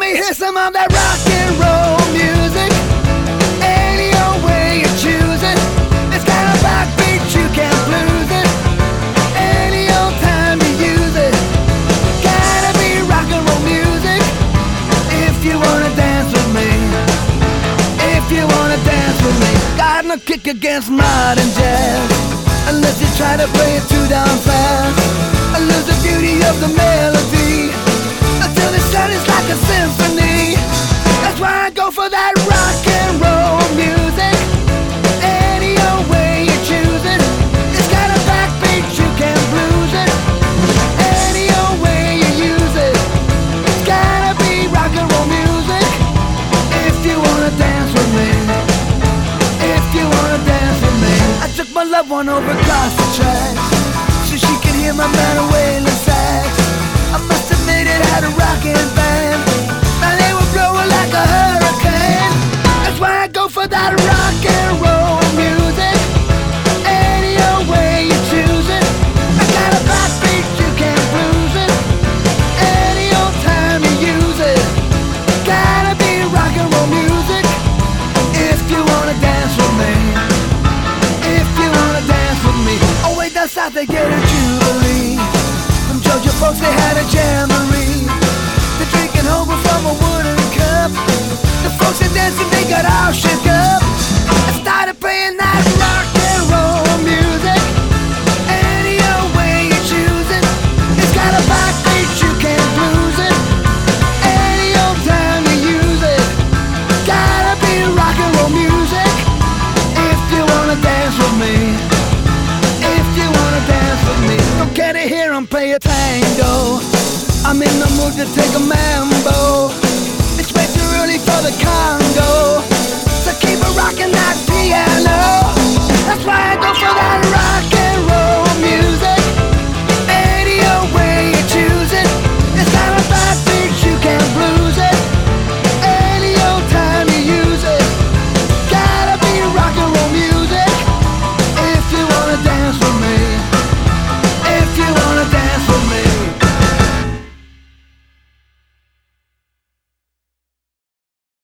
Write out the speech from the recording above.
me hear some of that rock and roll music. Any old way you choose it. It's got a backbeat, you can't lose it. Any old time you use it. Gotta be rock and roll music. If you wanna dance with me. If you wanna dance with me. Got no kick against modern jazz. Unless you try to play it too down fast. I lose the beauty of the melody. Until it sounds like a symphony. That's why I go for that rock and roll music. Any old way you choose it. It's got a backbeat, you can't blues it. Any old way you use it. It's gotta be rock and roll music. If you wanna dance with me. If you wanna dance with me. I took my loved one over across the tracks so she could hear my man wailing sax. I must admit it had a rockin' band. Now they were blowing like a hurricane. That's why I go for that rock and roll music. Any old way you choose it. I got a backbeat, you can't lose it. Any old time you use it. Gotta be rock and roll music. If you wanna dance with me. If you wanna dance with me. Oh wait, down south they get a jubilee. From Georgia folks they had a jamboree. They're drinking over from a wooden cup. The folks are dancing, they got all shook up. I started playing that rock and roll music. Any old way you choose it. It's got a backbeat, you can't lose it. Any old time you use it. Gotta be rock and roll music. If you wanna dance with me. If you wanna dance with me. Don't care to hear 'em play a tango. I'm in the mood to take a mambo. It's way too early for the Congo.